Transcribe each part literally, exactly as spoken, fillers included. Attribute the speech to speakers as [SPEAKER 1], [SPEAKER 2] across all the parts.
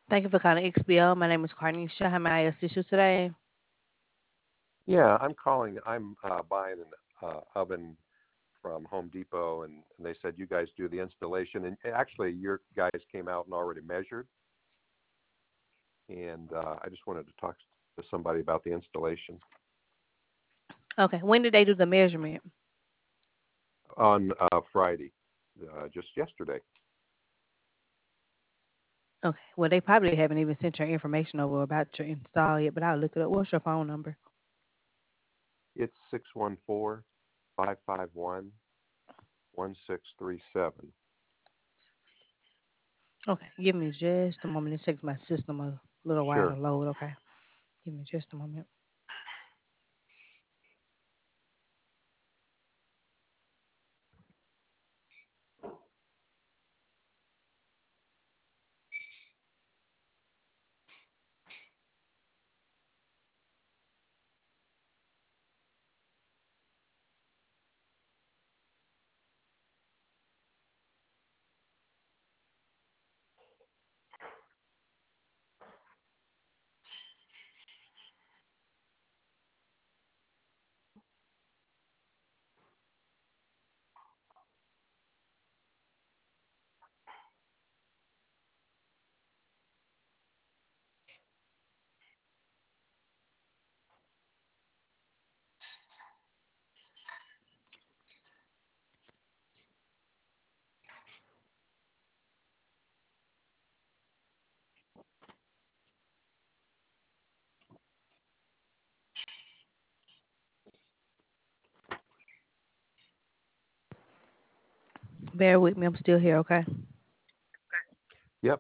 [SPEAKER 1] Thank you for calling X B O. My name is Carnisha. How may I assist you today?
[SPEAKER 2] Yeah, I'm calling. I'm uh, buying an uh, oven from Home Depot, and, and they said you guys do the installation. And actually, your guys came out and already measured, and uh, I just wanted to talk to somebody about the installation
[SPEAKER 1] Okay. When did they do the measurement?
[SPEAKER 2] on uh, Friday, uh, just yesterday.
[SPEAKER 1] Okay. Well, they probably haven't even sent your information over about your install yet, but I'll look it up. What's your phone number?
[SPEAKER 2] It's six one four five five one one six three seven.
[SPEAKER 1] Okay. Give me just a moment. It takes my system a little while to
[SPEAKER 2] Sure.
[SPEAKER 1] load. Okay. Give me just a moment. Bear with me. I'm still here. Okay.
[SPEAKER 2] Yep.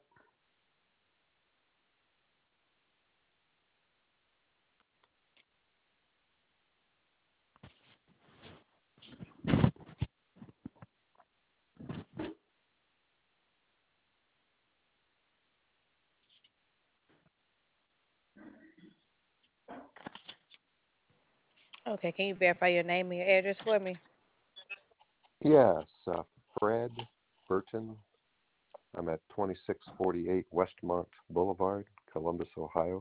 [SPEAKER 1] Okay. Can you verify your name and your address for me?
[SPEAKER 2] Yes. Uh, Fred Burton. I'm at twenty-six forty-eight Westmont Boulevard, Columbus, Ohio.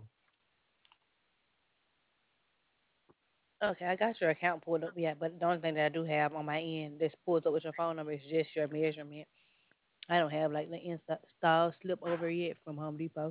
[SPEAKER 1] Okay. I got your account pulled up yet, but the only thing that I do have on my end that's pulled up with your phone number is just your measurement. I don't have like the install slip over yet from Home Depot.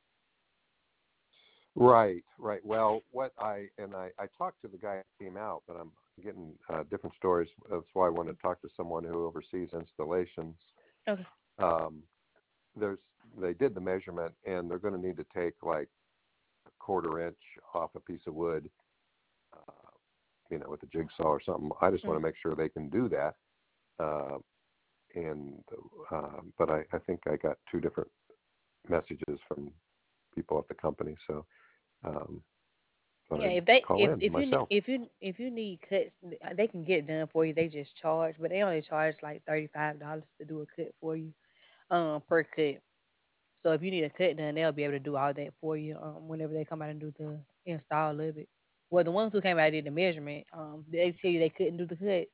[SPEAKER 2] Right, right. Well, what I and I, I talked to the guy who came out, but I'm getting uh, different stories. That's why I want to talk to someone who oversees installations.
[SPEAKER 1] Okay.
[SPEAKER 2] Um, there's they did the measurement, and they're going to need to take like a quarter inch off a piece of wood, uh, you know, with a jigsaw or something. I just want
[SPEAKER 1] Mm.
[SPEAKER 2] to make sure they can do that. Uh, and uh, but I, I think I got two different messages from people at the company, so um, thought
[SPEAKER 1] Yeah,
[SPEAKER 2] I'd
[SPEAKER 1] if they
[SPEAKER 2] call
[SPEAKER 1] if
[SPEAKER 2] in
[SPEAKER 1] if you ne-
[SPEAKER 2] myself.
[SPEAKER 1] if you if you need cuts, uh, they can get it done for you. They just charge, but they only charge like thirty five dollars to do a cut for you, um, per cut. So if you need a cut done, they'll be able to do all that for you, um, whenever they come out and do the install of it. Well, the ones who came out and did the measurement, um, they tell you they couldn't do the cut.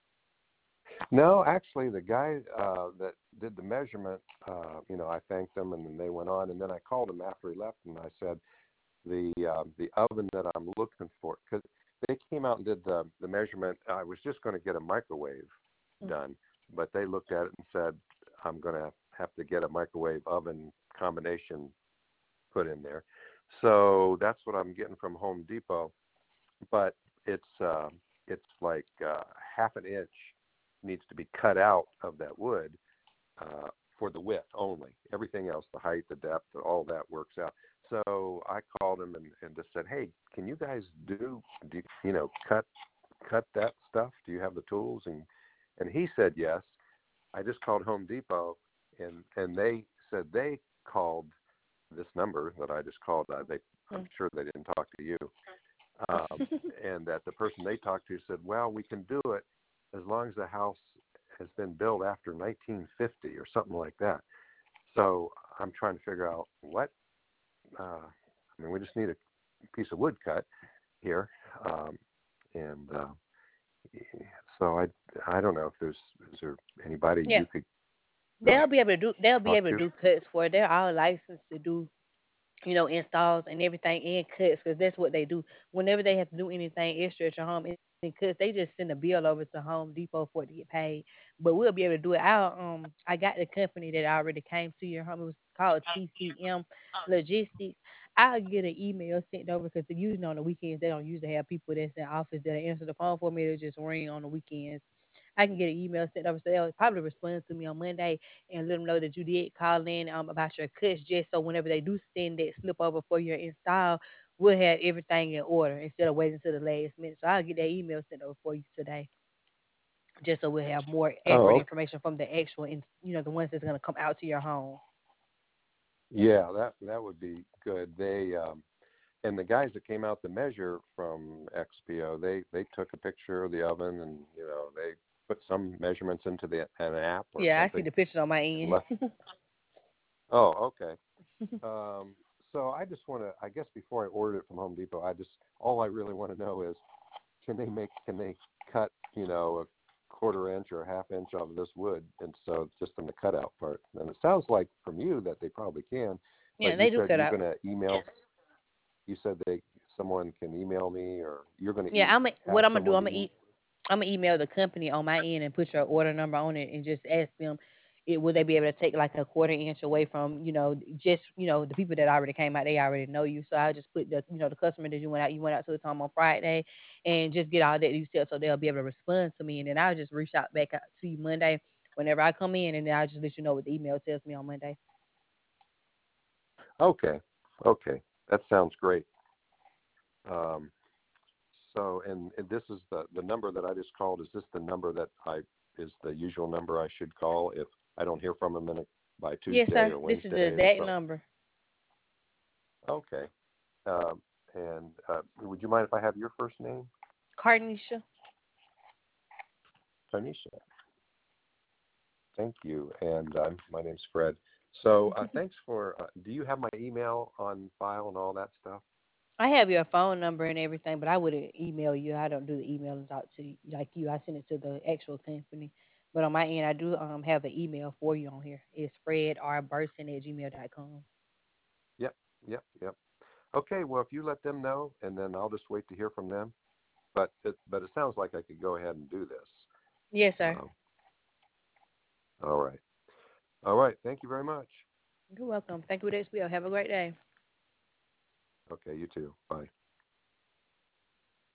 [SPEAKER 2] No, actually, the guy uh, that did the measurement, uh, you know, I thanked them, and then they went on, and then I called him after he left, and I said the uh, the oven that I'm looking for, because they came out and did the the measurement. I was just going to get a microwave
[SPEAKER 1] Mm.
[SPEAKER 2] done, but they looked at it and said I'm going to have to get a microwave oven combination put in there. So that's what I'm getting from Home Depot, but it's uh, it's like uh, half an inch needs to be cut out of that wood uh, for the width only. Everything else, the height, the depth, all that works out. So I called him and, and just said, hey, can you guys do, do you, you know, cut cut that stuff? Do you have the tools? And and he said yes. I just called Home Depot, and and they said they called this number that I just called. Uh, they, I'm
[SPEAKER 1] Mm.
[SPEAKER 2] sure they didn't talk to you, um, and that the person they talked to said, well, we can do it as long as the house has been built after nineteen fifty or something like that. So I'm trying to figure out what. Uh, I mean, we just need a piece of wood cut here, um, and uh, so I I don't know if there's is there anybody
[SPEAKER 1] Yeah.
[SPEAKER 2] you could.
[SPEAKER 1] They'll be able to do. They'll be
[SPEAKER 2] talk
[SPEAKER 1] able to
[SPEAKER 2] to.
[SPEAKER 1] do cuts for it. They're all licensed to do, you know, installs and everything and cuts because that's what they do. Whenever they have to do anything extra at your home and cuts, they just send a bill over to Home Depot for it to get paid. But we'll be able to do it. I um I got the company that already came to your home. It was called T C M Logistics. I'll get an email sent over because usually on the weekends they don't usually have people that's in office that answer the phone for me. They just ring on the weekends. I can get an email sent over, so they'll probably respond to me on Monday and let them know that you did call in um, about your cuts, just so whenever they do send that slip over for your install, we'll have everything in order instead of waiting until the last minute. So I'll get that email sent over for you today, just so we'll have more accurate
[SPEAKER 2] Oh,
[SPEAKER 1] information from the actual, ins- you know, the ones that's going to come out to your home.
[SPEAKER 2] yeah, that that would be good. They um, and the guys that came out to measure from X P O, they they took a picture of the oven and you know they put some measurements into the an app or
[SPEAKER 1] Yeah, I see
[SPEAKER 2] something
[SPEAKER 1] the pictures on my
[SPEAKER 2] and
[SPEAKER 1] end.
[SPEAKER 2] left. Oh, okay. Um, so I just want to, I guess before I order it from Home Depot, I just all I really want to know is can they make can they cut you know a quarter inch or a half inch of this wood and so just in the cutout part. And it sounds like from you that they probably can,
[SPEAKER 1] Yeah,
[SPEAKER 2] but you
[SPEAKER 1] they do
[SPEAKER 2] said
[SPEAKER 1] cut
[SPEAKER 2] you're
[SPEAKER 1] out.
[SPEAKER 2] going to email. You said they someone can email me or you're going to
[SPEAKER 1] Yeah,
[SPEAKER 2] e-
[SPEAKER 1] I'm a, what
[SPEAKER 2] ask
[SPEAKER 1] I'm gonna do.
[SPEAKER 2] someone
[SPEAKER 1] I'm
[SPEAKER 2] to
[SPEAKER 1] gonna
[SPEAKER 2] email.
[SPEAKER 1] eat. I'm gonna email the company on my end and put your order number on it and just ask them, it, will they be able to take like a quarter inch away from you know just you know the people that already came out. They already know you, so I'll just put the you know the customer that you went out. You went out to the time on Friday, and just get all that you said, so they'll be able to respond to me, and then I'll just reach out back out to you Monday whenever I come in, and then I'll just let you know what the email tells me on Monday.
[SPEAKER 2] Okay, okay, that sounds great. Um, so and, and this is the the number that I just called. Is this the number that I is the usual number I should call if I don't hear from them in a, by
[SPEAKER 1] Yes,
[SPEAKER 2] Tuesday
[SPEAKER 1] sir.
[SPEAKER 2] or
[SPEAKER 1] This is
[SPEAKER 2] Wednesday
[SPEAKER 1] the
[SPEAKER 2] or
[SPEAKER 1] exact
[SPEAKER 2] something?
[SPEAKER 1] number.
[SPEAKER 2] Okay. Um, and uh, would you mind if I have your first name?
[SPEAKER 1] Carnisha.
[SPEAKER 2] Tanisha. Thank you. And uh, my name's Fred. So uh, thanks for. Uh, do you have my email on file and all that stuff?
[SPEAKER 1] I have your phone number and everything, but I wouldn't email you. I don't do the emailing out to you like you. I send it to the actual company. But on my end, I do um have an email for you on here. It's fred r burson at gmail dot com.
[SPEAKER 2] Yep. Yep. Yep. Okay. Well, if you let them know, and then I'll just wait to hear from them. But it, but it sounds like I could go ahead and do this.
[SPEAKER 1] Yes, sir.
[SPEAKER 2] Uh, all right. All right. Thank you very much.
[SPEAKER 1] You're welcome. Thank you for this bill. Have a great day.
[SPEAKER 2] Okay. You too. Bye.